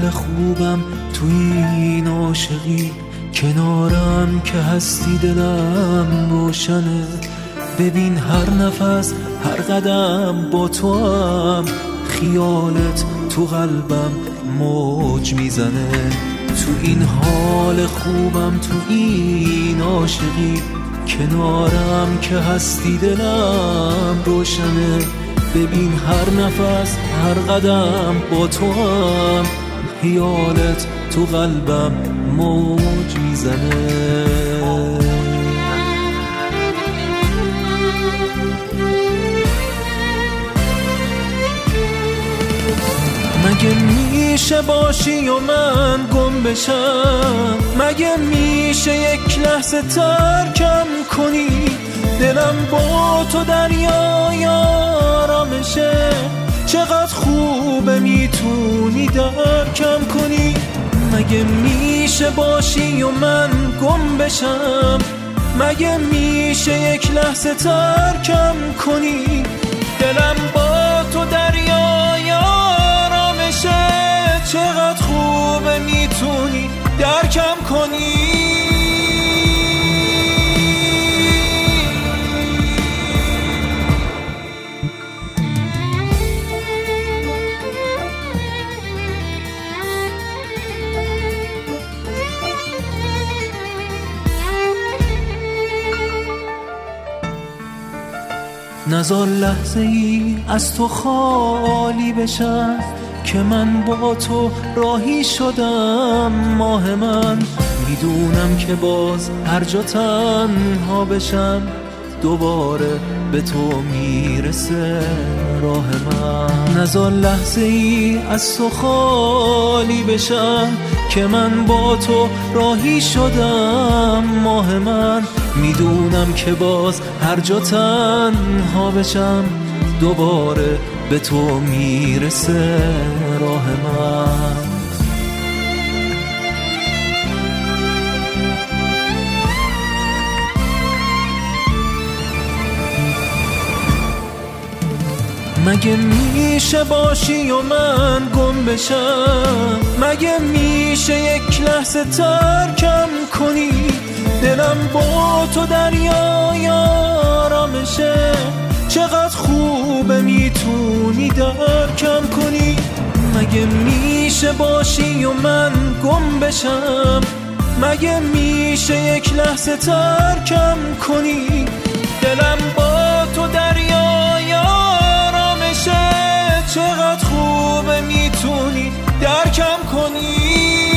حال خوبم تو این عاشقی، کنارم که هستی دلم روشنه. ببین هر نفس هر قدم با تو هم، خیالت تو قلبم موج میزنه. تو این حال خوبم تو این عاشقی، کنارم که هستی دلم روشنه. ببین هر نفس هر قدم با تو هم، خیالت تو قلبم موج میزنه. مگه میشه باشی و من گم بشم؟ مگه میشه یک لحظه ترکم کنی؟ دلم با تو دریای آرامشه، چقدر خوبه میتونی درکم کنی. مگه میشه باشی و من گم بشم؟ مگه میشه یک لحظه ترکم کنی؟ دلم با تو دریای آرامشه، چقدر خوبه میتونی درکم کنی. نذار لحظه ای از تو خالی بشم، که من با تو راهی شدم. ماه من میدونم که باز هر جا تنها بشم، دوباره به تو میرسه راه من. نذار لحظه ای از تو خالی بشم، که من با تو راهی شدم. ماه من میدونم که باز هر جا تنها بشم، دوباره به تو میرسه راه من. مگه میشه باشی و من گم بشم؟ مگه میشه یک لحظه ترکم کنی؟ دلم با تو دریای آرامشه، چقدر خوبه میتونی درکم کنی. مگه میشه باشی و من گم بشم؟ مگه میشه یک لحظه ترکم کنی؟ دلم با تو دریای آرامشه، چقدر خوبه میتونی درکم کنی.